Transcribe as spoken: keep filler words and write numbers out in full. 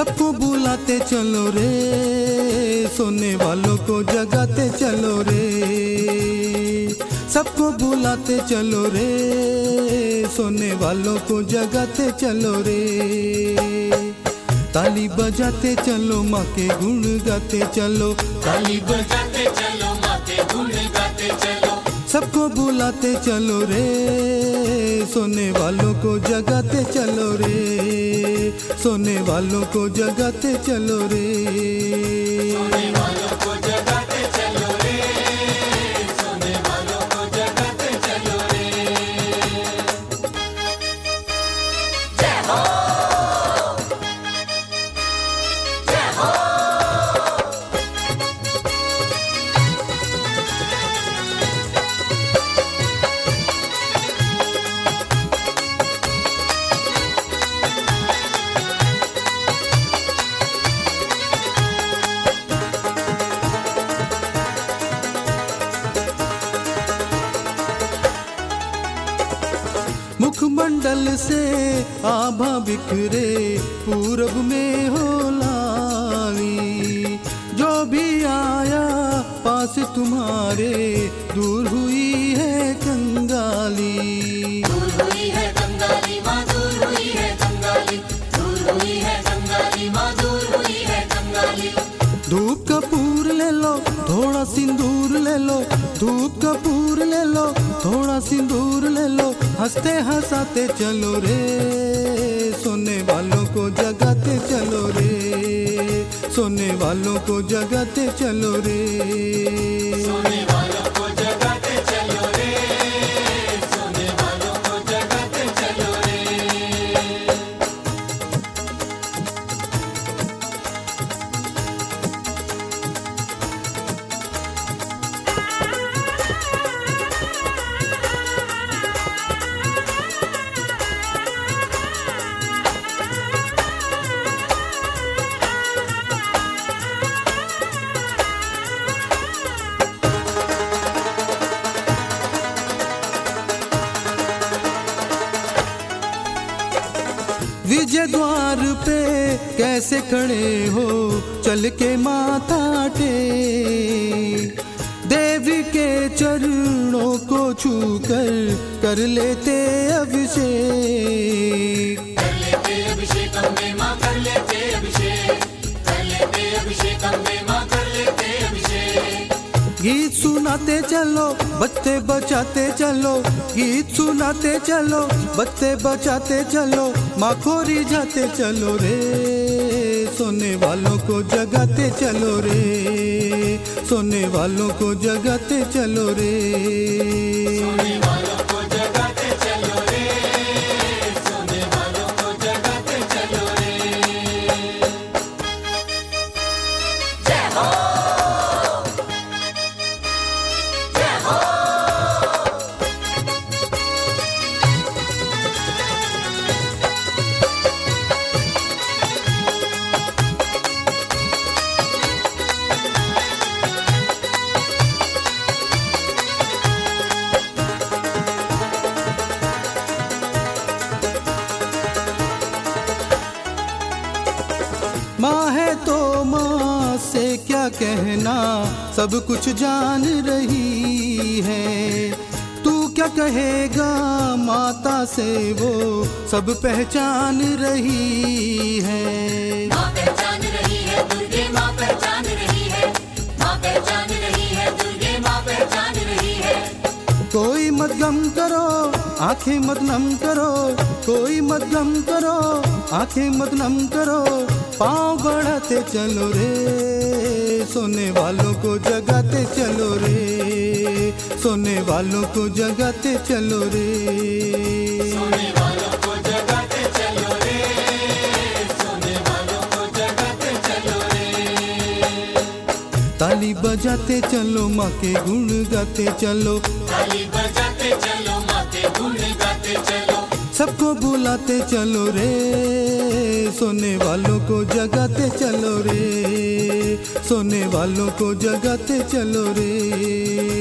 सबको बुलाते चलो रे, सोने वालों को जगाते चलो रे। सबको बुलाते चलो रे, सोने वालों को जगाते चलो रे। ताली बजाते चलो, माँ के गुण गाते चलो, ताली बजाते चलो, माँ के गुण गाते चलो। सबको बुलाते चलो रे, सोने वालों को जगाते चलो रे, सोने वालों को जगाते चलो रे। सोने वालों को जगाते चलो रे, सोने वालों को जगाते चलो रे। जय हो, जय हो। मुखमंडल से आभा बिखरे, पूरब में हो लाली। जो भी आया पास तुम्हारे, दूर हुई है कंगाली। दूर हुई है कंगाली माँ, दूर हुई है कंगाली, दूर हुई है कंगाली माँ, दूर हुई है कंगाली। धूप कपूर ले लो, थोड़ा सिंदूर ले लो, धूप कपूर ले लो, थोड़ा सिंदूर ले लो। हंसते हंसाते चलो रे, सोने वालों को जगाते चलो रे, सोने वालों को जगाते चलो रे। सोने वालों को जगाते चलो रे, सोने वालों को जगाते चलो रे। विजय द्वार पे कैसे खड़े हो, चल के माथा टेक। देवी के चरणों को छूकर कर लेते अभिषेक। कर लेते अभिषेक अम्बे माँ, कर लेते अभिषेक, कर लेते अभिषेक अम्बे माँ, कर लेते अभिषेक। गीत सुनाते चलो, बजते बचाते चलो, गीत सुनाते चलो, बजते बचाते चलो। माँ को रिझाते चलो रे, सोने वालों को जगाते चलो रे, सोने वालों को जगाते चलो रे। सोने वालों को जगाते चलो रे, सोने वालों को जगाते चलो रे। जय हो, जय हो। माँ है तो माँ से क्या कहना, सब कुछ जान रही है। तू क्या कहेगा माता से, वो सब पहचान रही है। माँ पहचान रही है, दुर्गे माँ पहचान रही है, माँ पहचान रही है, दुर्गे माँ पहचान रही है। कोई मत गम करो, आंखें मत नम करो, कोई मत गम करो, आंखें मत नम करो। पाँव बढ़ाते चलो रे, सोने वालों को जगाते चलो रे, सोने वालों को जगाते चलो रे। सोने वालों को जगाते चलो रे, सोने वालों को जगाते चलो रे। ताली बजाते चलो, माँ के गुण गाते चलो, ताली बजाते चलो, माँ के गुण गाते चलो। सबको बुलाते चलो रे, सोने वालों को जगाते चलो रे, सोने वालों को जगाते चलो रे।